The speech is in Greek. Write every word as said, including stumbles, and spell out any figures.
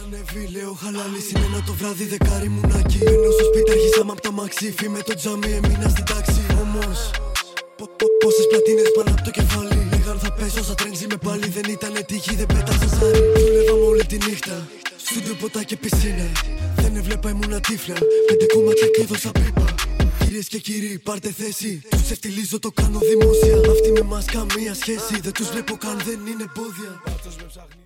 Ανέβη, λέω χαλάλι, συνένα το βράδυ δεκάρι μουνάκι. Μπαίνω στο σπίτι, αρχίσαμε απ' τα μαξίφι. Με το τζαμί έμεινα στην τάξη. Όμως, πόσες πλατίνες πάνω απ' το κεφάλι. Λέγαν θα πέσω, σαν τρέντζι με πάλι. Δεν ήτανε τύχη, δεν πέταξα ζάρι. Δουλεύαμε όλη τη νύχτα, στούντιο ποτά και πισίνα. Δεν έβλεπα, ήμουνα τύφλα. Πέντε κόμματα και έδωσα πίπα. Κυρίες και κύριοι, πάρτε θέση. Τους ξεφτιλίζω, το κάνω δημόσια. Αυτοί με μας καμία σχέση. Δεν τους βλέπω καν, δεν είναι πόδια.